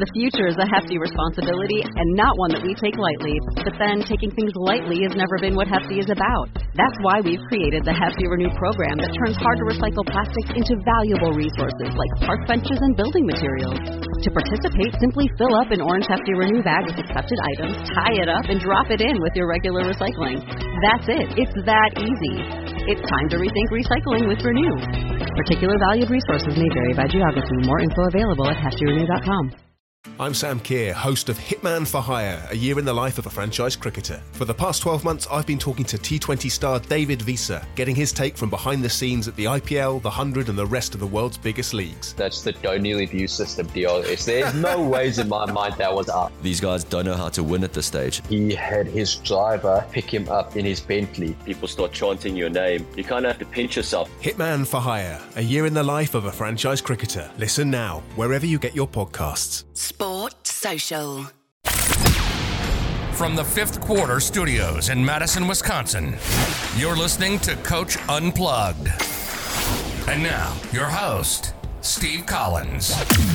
The future is a hefty responsibility and not one that we take lightly. But then, taking things lightly has never been what Hefty is about. That's why we've created the Hefty Renew program that turns hard-to-recycle plastics into valuable resources like park benches and building materials. To participate, simply fill up an orange Hefty Renew bag with accepted items, tie it up, and drop it in with your regular recycling. That's it. It's that easy. It's time to rethink recycling with Renew. Particular valued resources may vary by geography. More info available at heftyrenew.com. I'm Sam Keir, host of Hitman for Hire, a year in the life of a franchise cricketer. For the past 12 months, I've been talking to T20 star David Visa, getting his take from behind the scenes at the IPL, the 100 and the rest of the world's biggest leagues. That's the O'Neal view system deal. There's no ways in my mind that was up. These guys don't know how to win at this stage. He had his driver pick him up in his Bentley. People start chanting your name. You kind of have to pinch yourself. Hitman for Hire, a year in the life of a franchise cricketer. Listen now, wherever you get your podcasts. Sport Social. From the Fifth Quarter Studios in Madison, Wisconsin, you're listening to Coach Unplugged. And now, your host, Steve Collins.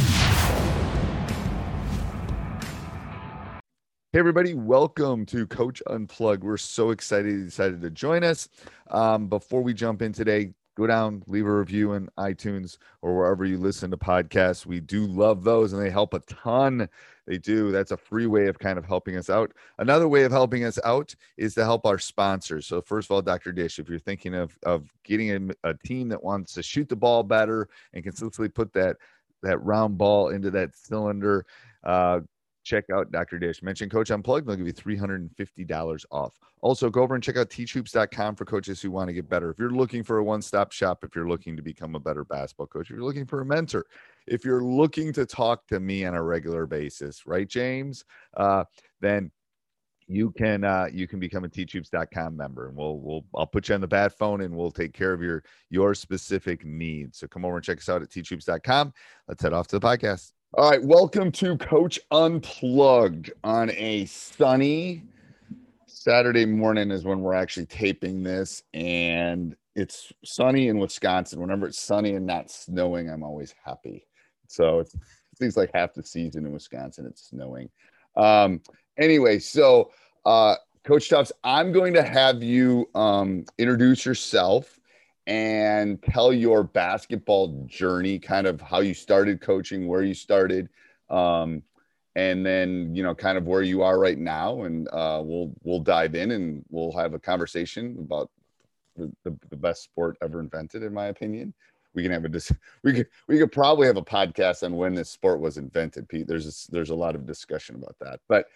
Hey everybody, welcome to Coach Unplugged. We're so excited you decided to join us. Before we jump in today, go down, leave a review in iTunes or wherever you listen to podcasts. We do love those and they help a ton. They do. That's a free way of kind of helping us out. Another way of helping us out is to help our sponsors. So first of all, Dr. Dish, if you're thinking of getting a team that wants to shoot the ball better and consistently put that round ball into that cylinder, check out Dr. Dish. Mention Coach Unplugged, they'll give you $350 off. Also, go over and check out teachhoops.com for coaches who want to get better. If you're looking for a one-stop shop, if you're looking to become a better basketball coach, if you're looking for a mentor, if you're looking to talk to me on a regular basis, right, James? Then you can become a teachhoops.com member, and I'll put you on the bat phone and we'll take care of your specific needs. So come over and check us out at teachhoops.com. Let's head off to the podcast. All right, welcome to Coach Unplugged on a sunny Saturday morning is when we're actually taping this, and it's sunny in Wisconsin. Whenever it's sunny and not snowing, I'm always happy. So it seems like half the season in Wisconsin it's snowing. Anyway, so Coach Tufts, I'm going to have you introduce yourself and tell your basketball journey, kind of how you started coaching, where you started, and then, kind of where you are right now. And we'll dive in and we'll have a conversation about the best sport ever invented, in my opinion. We can have we could probably have a podcast on when this sport was invented, Pete. There's a lot of discussion about that, but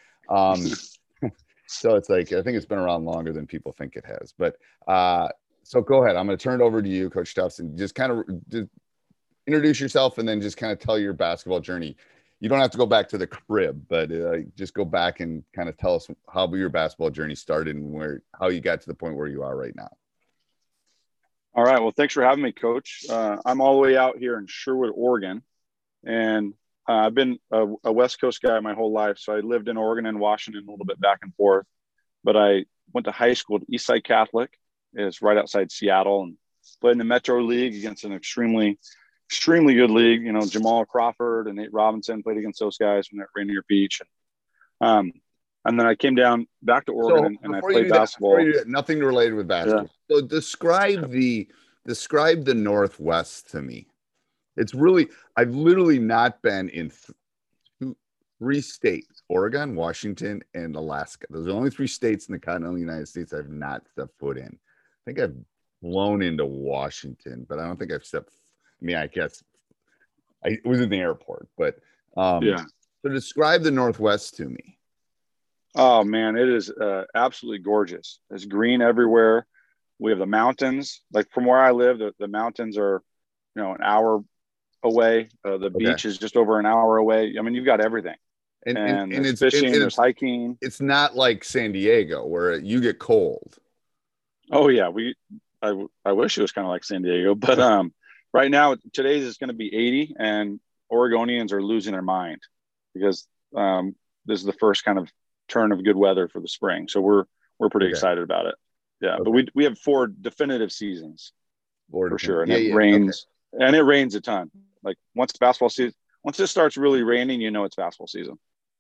so it's like, I think it's been around longer than people think it has, but so go ahead. I'm going to turn it over to you, Coach Tufts, and just kind of introduce yourself and then just kind of tell your basketball journey. You don't have to go back to the crib, but just go back and kind of tell us how your basketball journey started and how you got to the point where you are right now. All right. Well, thanks for having me, Coach. I'm all the way out here in Sherwood, Oregon, and I've been a West Coast guy my whole life. So I lived in Oregon and Washington a little bit back and forth, but I went to high school at Eastside Catholic. It's right outside Seattle, and played in the Metro League against an extremely good league. Jamal Crawford and Nate Robinson played against those guys when they're at Rainier Beach. And then I came down back to Oregon and I played basketball. Nothing related with basketball. Yeah. So describe the Northwest to me. It's really, I've literally not been in three states: Oregon, Washington, and Alaska. Those are the only three states in the continental United States I've not stepped foot in. I think I've flown into Washington, but I don't think I've stepped. I guess I was in the airport, but yeah. So describe the Northwest to me. Oh man, it is absolutely gorgeous. There's green everywhere. We have the mountains. Like from where I live, the mountains are, an hour away. The beach is just over an hour away. I mean, you've got everything. And it's fishing, there's hiking. It's not like San Diego where you get cold. Oh yeah, I wish it was kind of like San Diego, but right now today's is going to be 80, and Oregonians are losing their mind because this is the first kind of turn of good weather for the spring. So we're pretty excited about it. Yeah, but we have 4 definitive seasons for sure, and it rains and it rains a ton. Like once basketball season, once it starts really raining, you know it's basketball season.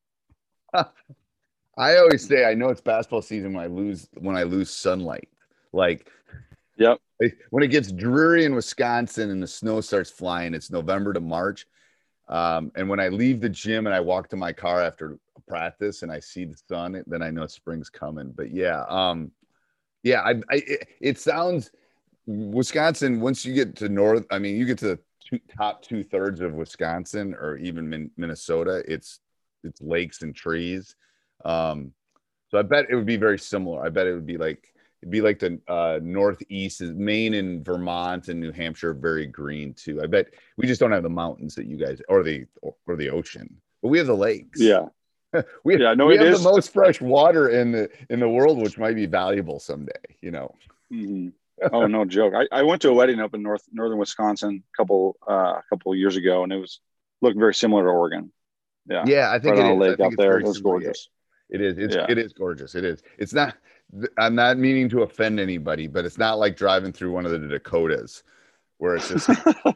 I always say I know it's basketball season when I lose sunlight. Like, yep. When it gets dreary in Wisconsin and the snow starts flying, it's November to March. And when I leave the gym and I walk to my car after practice and I see the sun, then I know spring's coming. But it sounds Wisconsin. Once you get to you get to the top 2/3 of Wisconsin or even Minnesota, it's lakes and trees. So I bet it would be very similar. I bet it'd be like the Northeast is Maine and Vermont and New Hampshire are very green too. I bet we just don't have the mountains that you guys or the ocean, but we have the lakes. Yeah. we have the most fresh water in the world, which might be valuable someday, you know. Mm-hmm. Oh, no joke. I went to a wedding up in northern Wisconsin a couple years ago, and it looked very similar to Oregon. Yeah. Yeah, I think right it on is. a lake out there. It was gorgeous. It is. It is gorgeous. It is. It's not. I'm not meaning to offend anybody, but it's not like driving through one of the Dakotas, where it's just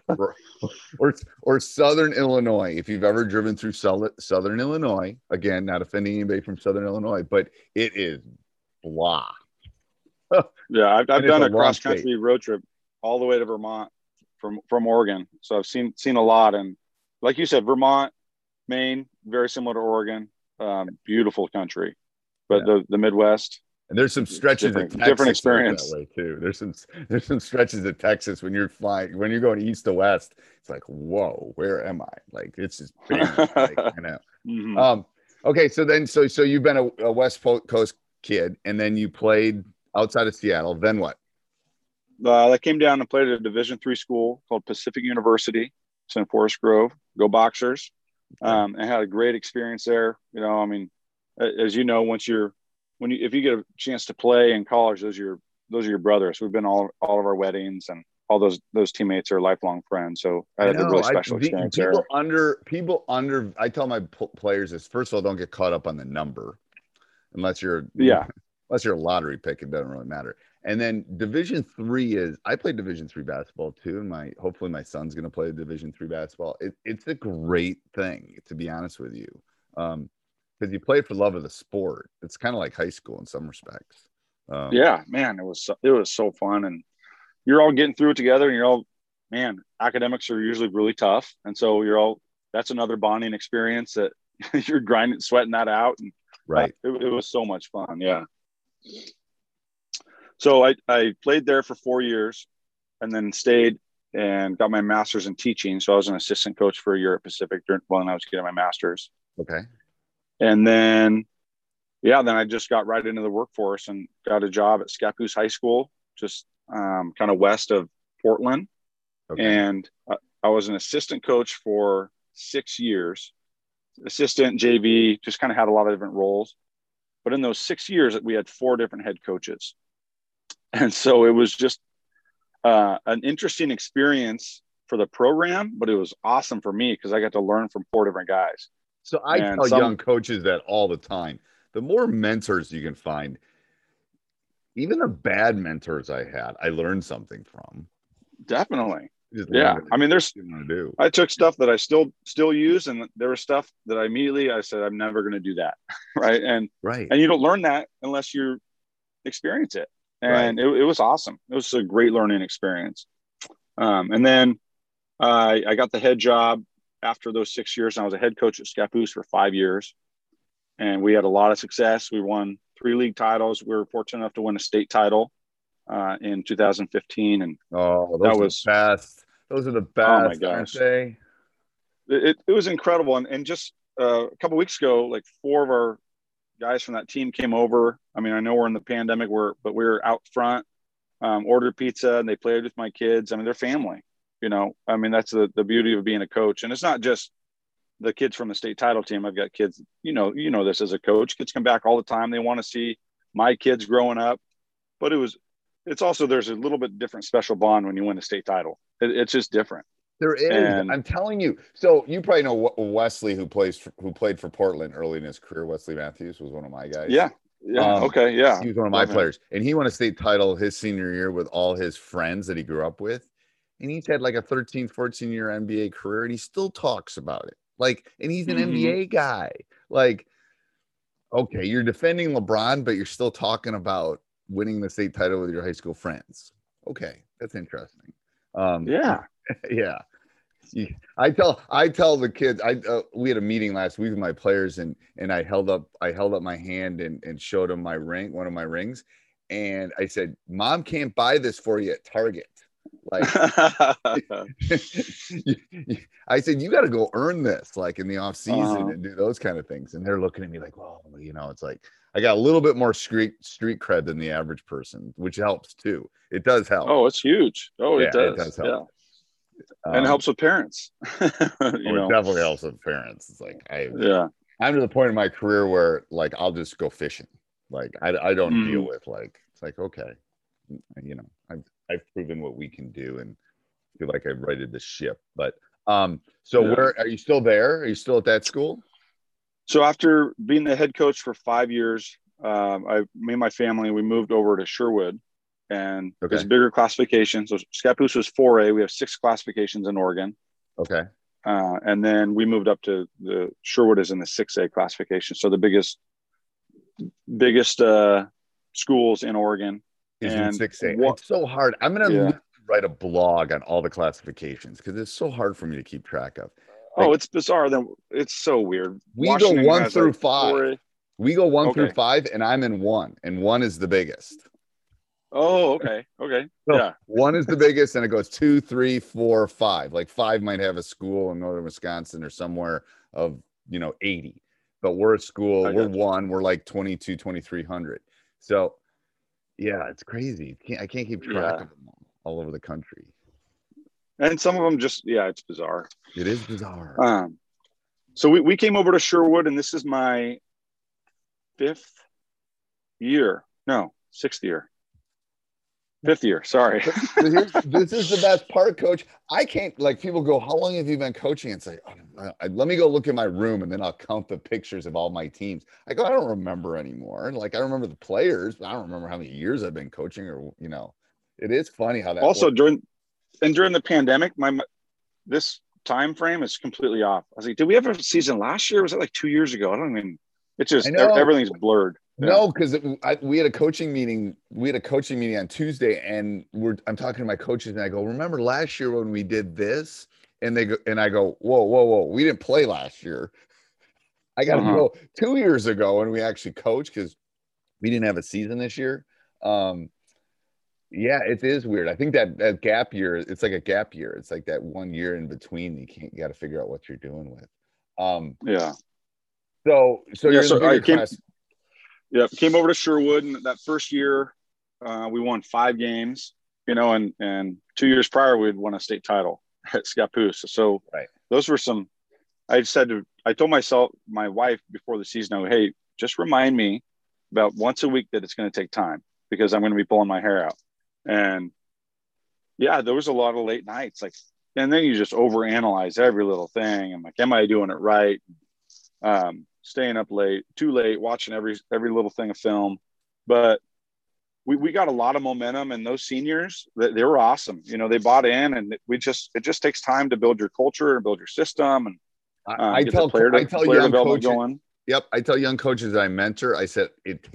or Southern Illinois. If you've ever driven through Southern Illinois, again, not offending anybody from Southern Illinois, but it is blah. Yeah, I've done a cross country road trip all the way to Vermont from Oregon, so I've seen a lot. And like you said, Vermont, Maine, very similar to Oregon. Beautiful country, but the Midwest. And there's some stretches of Texas different experience that way too. There's some stretches of Texas when you're going east to west. It's like, whoa, where am I? Like, it's just big. Like, you know. Mm-hmm. Okay, so you've been a West Coast kid, and then you played outside of Seattle. Then what? I came down and played at a Division III school called Pacific University. It's in Forest Grove. Go Boxers! And had a great experience there. You know, I mean, as you know, if you get a chance to play in college, those are your brothers. We've been all of our weddings, and all those teammates are lifelong friends. So I had a really special experience there. I tell my players this: first of all, don't get caught up on the number, unless you're a lottery pick. It doesn't really matter. And then Division III I played Division III basketball too, and hopefully my son's going to play Division III basketball. It's a great thing, to be honest with you. Because you play for love of the sport. It's kind of like high school in some respects. Yeah, man, it was so fun, and you're all getting through it together, and academics are usually really tough, and so that's another bonding experience that you're sweating that out, and right. It was so much fun. Yeah. So I played there for 4 years, and then stayed and got my master's in teaching. So I was an assistant coach for a year at Pacific when I was getting my master's. Okay. And then I just got right into the workforce and got a job at Scappoose High School, just kind of west of Portland. Okay. And I was an assistant coach for 6 years, assistant, JV, just kind of had a lot of different roles. But in those 6 years, we had 4 different head coaches. And so it was just an interesting experience for the program, but it was awesome for me because I got to learn from 4 different guys. So I tell young coaches that all the time. The more mentors you can find, even the bad mentors I had, I learned something from. Definitely. Yeah. I mean, I took stuff that I still use, and there was stuff that I said, I'm never going to do that. Right. And you don't learn that unless you experience it. And it was awesome. It was a great learning experience. And then I got the head job after those 6 years. And I was a head coach at Scappoose for 5 years. And we had a lot of success. We won 3 league titles. We were fortunate enough to win a state title in 2015. And those are the best. Oh my gosh. Aren't they? It was incredible. And just a couple of weeks ago, like 4 of our guys from that team came over. I mean, I know we're in the pandemic, but we were out front, ordered pizza, and they played with my kids. I mean, they're family, you know. I mean, that's the beauty of being a coach. And it's not just the kids from the state title team. I've got kids, you know this as a coach. Kids come back all the time. They want to see my kids growing up. But it's also, there's a little bit different special bond when you win a state title. It's just different. There is. And I'm telling you. So you probably know Wesley, who played for Portland early in his career. Wesley Matthews was one of my guys. Yeah. Okay. Yeah. He was one of my players, and he won a state title his senior year with all his friends that he grew up with. and he's had like a 13, 14-year NBA career, and he still talks about it. Like, and he's an NBA guy. Like, okay, you're defending LeBron, but you're still talking about winning the state title with your high school friends. Okay, that's interesting. Yeah. Yeah. I tell the kids, we had a meeting last week with my players, and I held up my hand and showed them my ring, one of my rings. And I said, Mom can't buy this for you at Target. Like, I said, you got to go earn this, like in the off season and do those kind of things. And they're looking at me like, well, it's like, I got a little bit more street cred than the average person, which helps too. It does help. Oh, it's huge. Oh, yeah, it does help. Yeah. And it helps with parents. It definitely helps with parents. It's like, I'm to the point in my career where like, I'll just go fishing. Like I don't deal with like, it's like, okay, I've proven what we can do and feel like I've righted the ship. But where are you still there? Are you still at that school? So after being the head coach for 5 years, me and my family, we moved over to Sherwood, and there's a bigger classification. So Scappoose was 4A. We have 6 classifications in Oregon. Okay. And then we moved up to the Sherwood is in the 6A classification. So the biggest schools in Oregon. Is in 6A. It's so hard. I'm going to write a blog on all the classifications because it's so hard for me to keep track of. Like, it's bizarre. It's so weird. We Washington go 1 through 5. 4A. We go 1 through 5, and I'm in 1, and 1 is the biggest. Oh, okay. Okay. So yeah. 1 is the biggest, and it goes 2, 3, 4, 5. Like 5 might have a school in northern Wisconsin or somewhere of 80. But we're a school, we're 1, we're like 22, 2,300. So yeah, it's crazy. I can't keep track of them all over the country. And some of them just, it's bizarre. It is bizarre. So we came over to Sherwood, and this is my 5th year. No, 6th year. 5th year. Sorry. This is the best part, Coach. I can't, like, people go, how long have you been coaching? And say, let me go look in my room, and then I'll count the pictures of all my teams. I go, I don't remember anymore. Like, I remember the players, but I don't remember how many years I've been coaching, or, it is funny how that also works. during the pandemic, this time frame is completely off. I was like, did we have a season last year? Was it like 2 years ago? I don't even, it's just, everything's blurred. No, because we had a coaching meeting. We had a coaching meeting on Tuesday, and I'm talking to my coaches, and I go, remember last year when we did this? And they go, and I go, whoa, we didn't play last year. I got to go 2 years ago when we actually coached, because we didn't have a season this year. Yeah, it is weird. I think that gap year, it's like a gap year. It's like that 1 year in between. You got to figure out what you're doing with. So you're in the bigger class. Yeah, came over to Sherwood, and that first year, we won 5 games. And 2 years prior, we had won a state title at Scappoose. So those were some. I told my wife before the season, hey, just remind me about once a week that it's going to take time, because I'm going to be pulling my hair out. And there was a lot of late nights, and then you just overanalyze every little thing. I'm like, am I doing it right? Staying up too late, watching every little thing of film. But we got a lot of momentum, and those seniors, they were awesome. They bought in, and it just takes time to build your culture and build your system. And I tell young coaches going. Yep, I tell young coaches that I mentor, I said it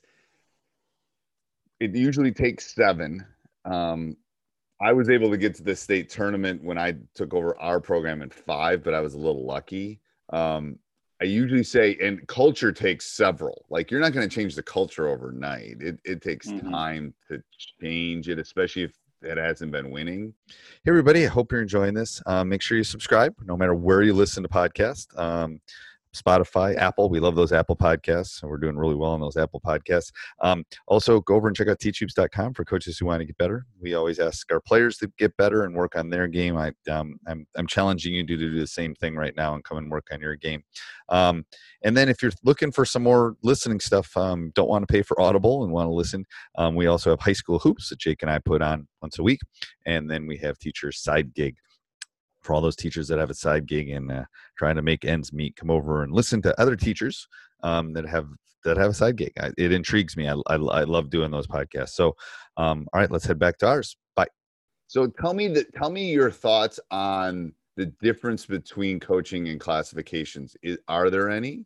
usually takes 7. I was able to get to the state tournament when I took over our program in 5, but I was a little lucky. I usually say, and culture takes several. Like, you're not going to change the culture overnight. It takes time to change it, especially if it hasn't been winning. Hey, everybody. I hope you're enjoying this. Make sure you subscribe, no matter where you listen to podcasts. Spotify, Apple. We love those Apple podcasts, and we're doing really well on those Apple podcasts. Also, go over and check out teachhoops.com for coaches who want to get better. We always ask our players to get better and work on their game. I'm challenging you to do the same thing right now and come and work on your game. And then if you're looking for some more listening stuff, don't want to pay for Audible and want to listen, we also have High School Hoops that Jake and I put on once a week. And then we have Teacher's Side Gig. For all those teachers that have a side gig and trying to make ends meet, come over and listen to other teachers that have a side gig. It intrigues me. I love doing those podcasts. So, all right, let's head back to ours. Bye. So tell me your thoughts on the difference between coaching and classifications. Are there any?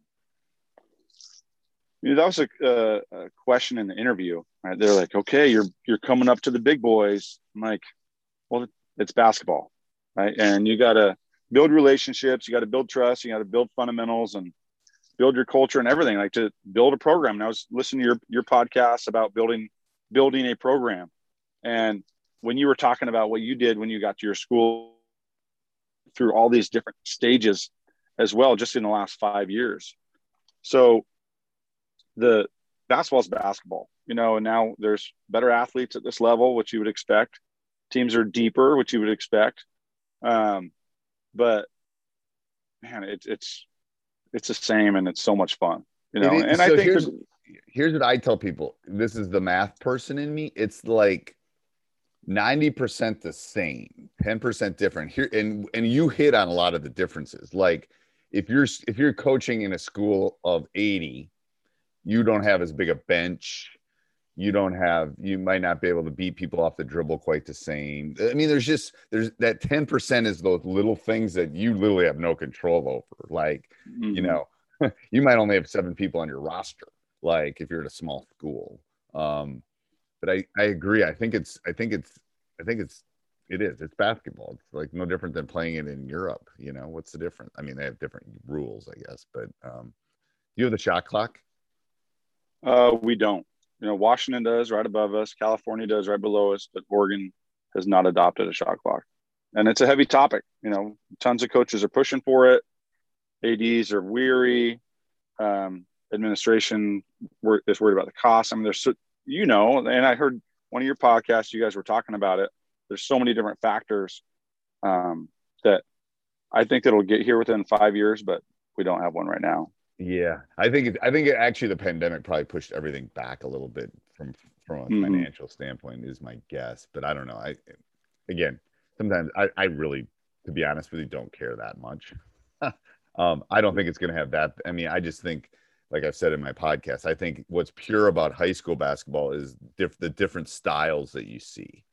That was a question in the interview. Right? They're like, okay, you're coming up to the big boys. I'm like, well, it's basketball, right? And you got to build relationships. You got to build trust. You got to build fundamentals and build your culture and everything, like to build a program. And I was listening to your podcast about building a program. And when you were talking about what you did when you got to your school through all these different stages as well, just in the last 5 years. So the basketball's basketball, and now there's better athletes at this level, which you would expect. Teams are deeper, which you would expect. But man, it's the same, and it's so much fun, And so I think here's what I tell people. This is the math person in me. It's like 90% the same, 10% different here. And you hit on a lot of the differences. Like if you're coaching in a school of 80, you don't have as big a bench. You might not be able to beat people off the dribble quite the same. I mean, there's that 10% is those little things that you literally have no control over. Like, you might only have 7 people on your roster. Like if you're at a small school. But I agree. I think it's basketball. It's like no different than playing it in Europe. What's the difference? I mean, they have different rules, I guess, but you have the shot clock? We don't. Washington does right above us. California does right below us, but Oregon has not adopted a shot clock. And it's a heavy topic. Tons of coaches are pushing for it. ADs are weary. Administration is worried about the cost. I mean, and I heard one of your podcasts, you guys were talking about it. There's so many different factors that I think it'll get here within 5 years, but we don't have one right now. Yeah, I think actually the pandemic probably pushed everything back a little bit from a financial standpoint is my guess, but I don't know. Sometimes I really, to be honest with you, don't care that much. I don't think it's going to have that. I mean, I just think, like I've said in my podcast, I think what's pure about high school basketball is the different styles that you see.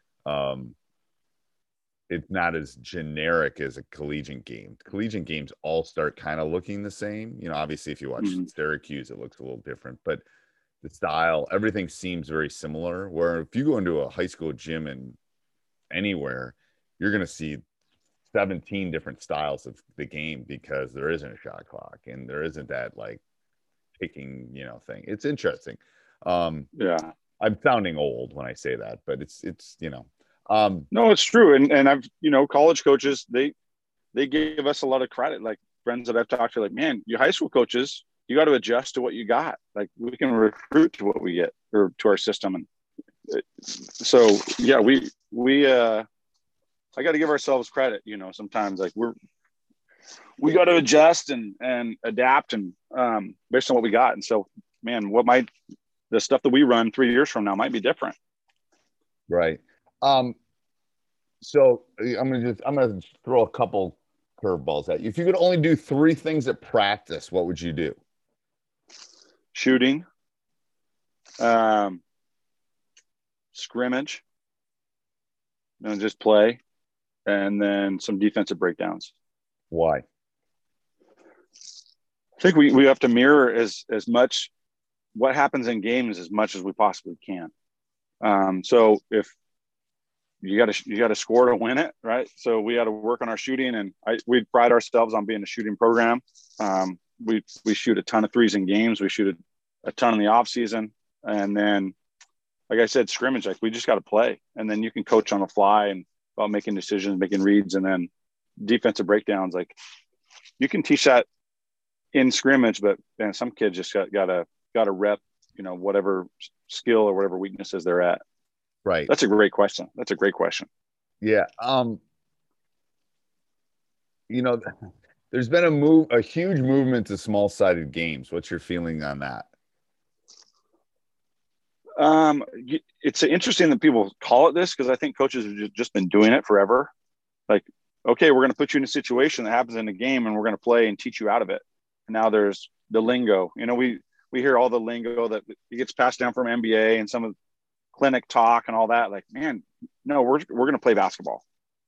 It's not as generic as a collegiate game. Collegiate games all start kind of looking the same. Obviously, if you watch Syracuse, it looks a little different, but the style, everything seems very similar. Where if you go into a high school gym and anywhere, you're going to see 17 different styles of the game because there isn't a shot clock and there isn't that like picking, thing. It's interesting. Yeah. I'm sounding old when I say that, but it's no, it's true. And I've, college coaches, they give us a lot of credit. Like friends that I've talked to, like, man, you high school coaches, you got to adjust to what you got. Like we can recruit to what we get or to our system. And so, yeah, I got to give ourselves credit, sometimes like we got to adjust and adapt and based on what we got. And so, man, the stuff that we run 3 years from now might be different. Right. So I'm gonna throw a couple curveballs at you. If you could only do 3 things at practice, what would you do? Shooting, scrimmage, just play, and then some defensive breakdowns. Why? I think we have to mirror as much what happens in games as much as we possibly can. So if you got to score to win it, right? So we got to work on our shooting, and we pride ourselves on being a shooting program. We shoot a ton of threes in games. We shoot a ton in the off season, and then, like I said, scrimmage. Like we just got to play, and then you can coach on the fly and about making decisions, making reads, and then defensive breakdowns. Like you can teach that in scrimmage, but man, some kids just got to rep, whatever skill or whatever weaknesses they're at. Right. That's a great question. Yeah. There's been a huge movement to small-sided games. What's your feeling on that? It's interesting that people call it this because I think coaches have just been doing it forever. Like, okay, we're going to put you in a situation that happens in a game and we're going to play and teach you out of it. And now there's the lingo. We hear all the lingo that gets passed down from NBA and some of clinic talk and all that. Like, man, no, we're going to play basketball.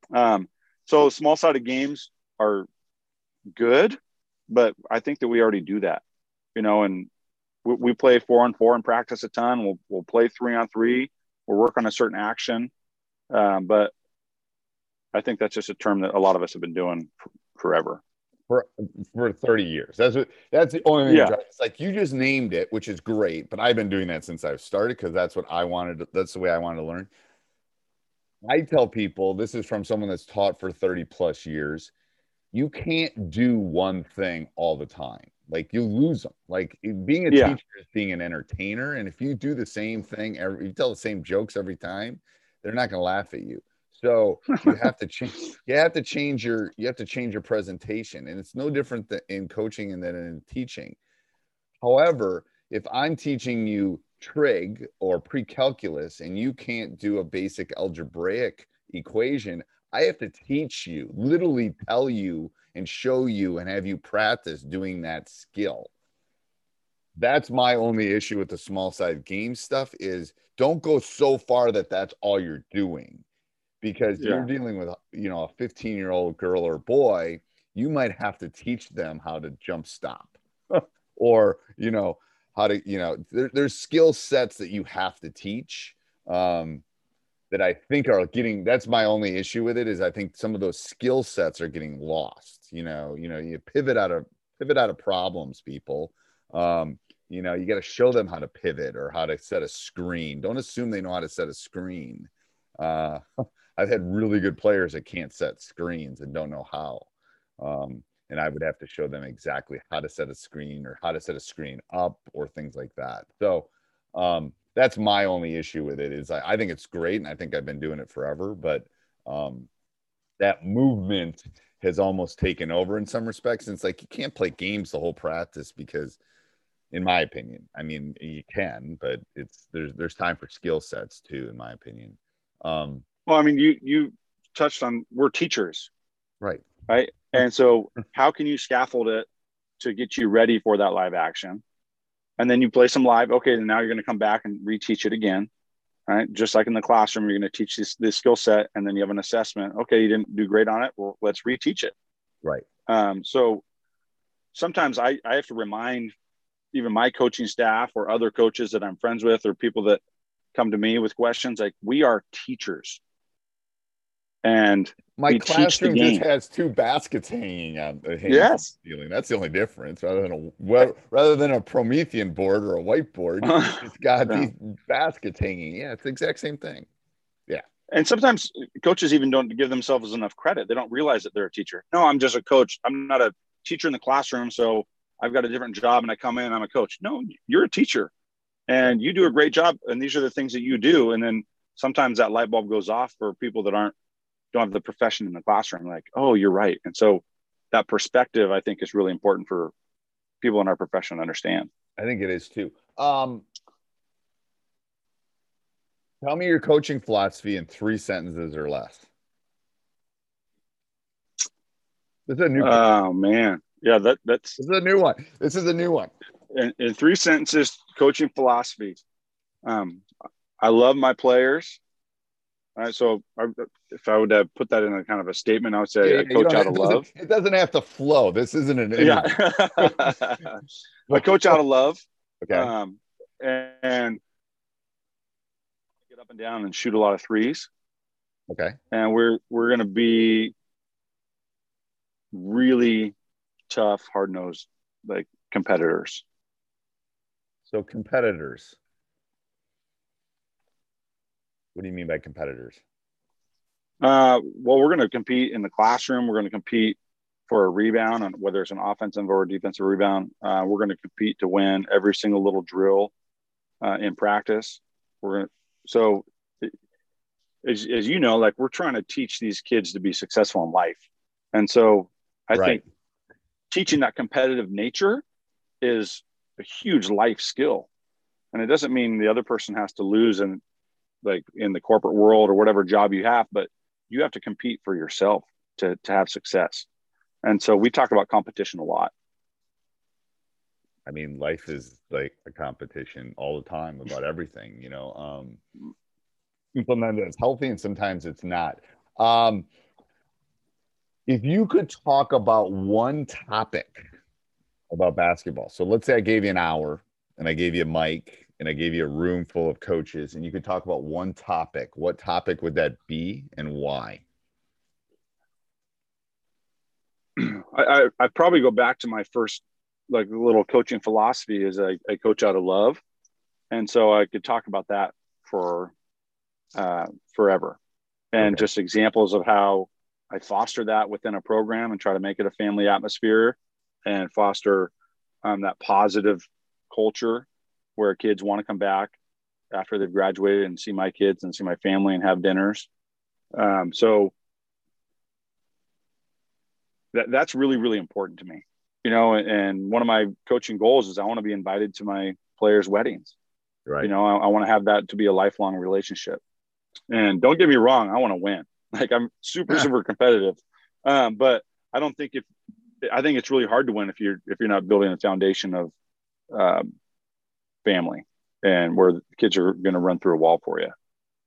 So small-sided games are good, but I think that we already do that, and we play 4-on-4 and practice a ton. We'll play 3-on-3. We'll work on a certain action. But I think that's just a term that a lot of us have been doing forever. For 30 years. That's the only thing. Yeah. It's like you just named it, which is great, but I've been doing that since I've started because that's what I wanted. That's the way I wanted to learn. I tell people, this is from someone that's taught for 30 plus years, you can't do one thing all the time. Like you lose them. Like being a teacher is being an entertainer. And if you do the same thing, you tell the same jokes every time, they're not going to laugh at you. So you have to change. You have to change your presentation, and it's no different in coaching than in teaching. However, if I'm teaching you trig or pre-calculus and you can't do a basic algebraic equation, I have to teach you, literally tell you and show you and have you practice doing that skill. That's my only issue with the small side game stuff is don't go so far that that's all you're doing. Because you're dealing with, a 15-year-old girl or boy, you might have to teach them how to jump stop or, how to, there's skill sets that you have to teach that I think are that's my only issue with it is I think some of those skill sets are getting lost. You pivot out of problems, people. You got to show them how to pivot or how to set a screen. Don't assume they know how to set a screen. I've had really good players that can't set screens and don't know how. And I would have to show them exactly how to set a screen or how to set a screen up or things like that. So that's my only issue with it is I think it's great. And I think I've been doing it forever, but that movement has almost taken over in some respects. And it's like, you can't play games the whole practice because in my opinion, I mean, you can, but there's time for skill sets too, in my opinion. Well, I mean, you touched on we're teachers, right? And so how can you scaffold it to get you ready for that live action? And then you play some live. Okay, and now you're going to come back and reteach it again, right? Just like in the classroom, you're going to teach this skill set, and then you have an assessment. Okay, you didn't do great on it. Well, let's reteach it. Right. So sometimes I have to remind even my coaching staff or other coaches that I'm friends with or people that come to me with questions, like we are teachers. And my classroom just has 2 baskets hanging on the ceiling. That's the only difference. Rather than a Promethean board or a whiteboard, it's got these baskets hanging. Yeah, it's the exact same thing. Yeah. And sometimes coaches even don't give themselves enough credit. They don't realize that they're a teacher. No, I'm just a coach. I'm not a teacher in the classroom, so I've got a different job and I come in, I'm a coach. No, you're a teacher and you do a great job. And these are the things that you do. And then sometimes that light bulb goes off for people that don't have the profession in the classroom, like, oh, you're right. And so that perspective, I think, is really important for people in our profession to understand. I think it is too. Tell me your coaching philosophy in 3 sentences or less. This is a new one. Oh, man. Yeah, this is a new one. This is a new one. In 3 sentences, coaching philosophy. I love my players. All right, so if I would put that in a kind of a statement, I would say I coach out of love. It doesn't have to flow. This isn't an interview. I coach out of love. Okay. And get up and down and shoot a lot of threes. Okay. And we're going to be really tough, hard-nosed, like competitors. So competitors. What do you mean by competitors? Well, we're going to compete in the classroom. We're going to compete for a rebound, on whether it's an offensive or defensive rebound. We're going to compete to win every single little drill in practice. So as you know, like we're trying to teach these kids to be successful in life. And so I think teaching that competitive nature is a huge life skill. And it doesn't mean the other person has to lose in the corporate world or whatever job you have, but you have to compete for yourself to have success. And so we talk about competition a lot. I mean, life is like a competition all the time about everything, sometimes it's healthy and sometimes it's not. If you could talk about one topic about basketball, so let's say I gave you an hour and I gave you a mic and I gave you a room full of coaches and you could talk about one topic, what topic would that be and why? I probably go back to my first like little coaching philosophy is I coach out of love. And so I could talk about that for forever. And just examples of how I foster that within a program and try to make it a family atmosphere and foster that positive culture where kids want to come back after they've graduated and see my kids and see my family and have dinners. So that's really, really important to me, you know, and one of my coaching goals is I want to be invited to my players' weddings. Right. You know, I want to have that to be a lifelong relationship. And don't get me wrong, I want to win. Like I'm super competitive. But I don't think I think it's really hard to win if you're not building a foundation of family and where the kids are going to run through a wall for you.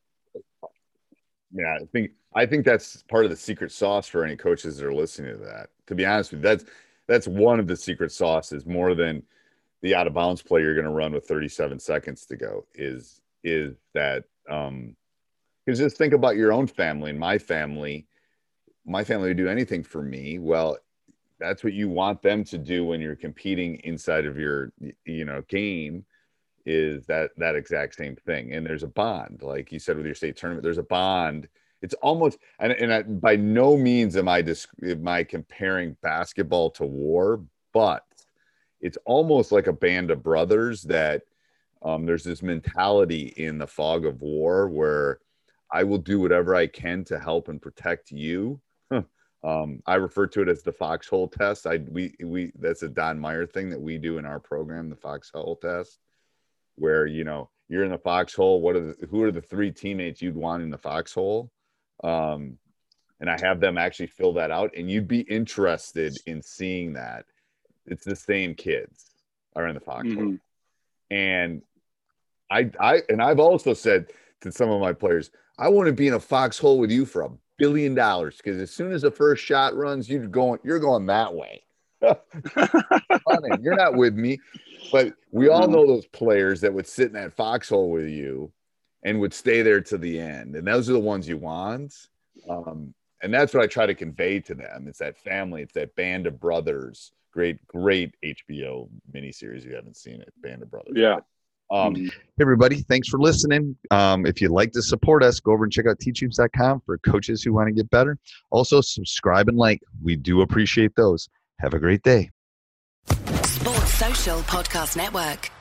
Yeah, I think that's part of the secret sauce for any coaches that are listening to that. To be honest with you, that's one of the secret sauces more than the out of bounds play you're going to run with 37 seconds to go is that because just think about your own family and my family would do anything for me. Well, that's what you want them to do when you're competing inside of your, you know, game is that exact same thing. And there's a bond, like you said, with your state tournament, there's a bond. It's almost, and by no means am I comparing basketball to war, but it's almost like a band of brothers that there's this mentality in the fog of war where I will do whatever I can to help and protect you. I refer to it as the foxhole test. We that's a Don Meyer thing that we do in our program, the foxhole test, where, you know, you're in the foxhole. Who are the three teammates you'd want in the foxhole? And I have them actually fill that out, and you'd be interested in seeing that. It's the same kids are in the foxhole. Mm-hmm. And I've also said to some of my players, I want to be in a foxhole with you for $1 billion, because as soon as the first shot runs, you're going that way. You're not with me. But we all know those players that would sit in that foxhole with you and would stay there to the end. And those are the ones you want. And that's what I try to convey to them. It's that family. It's that band of brothers. Great HBO miniseries. If you haven't seen it, Band of Brothers. Yeah. Hey everybody, thanks for listening. If you'd like to support us, go over and check out teachhoops.com for coaches who want to get better. Also, subscribe and like. We do appreciate those. Have a great day. Sports Social Podcast Network.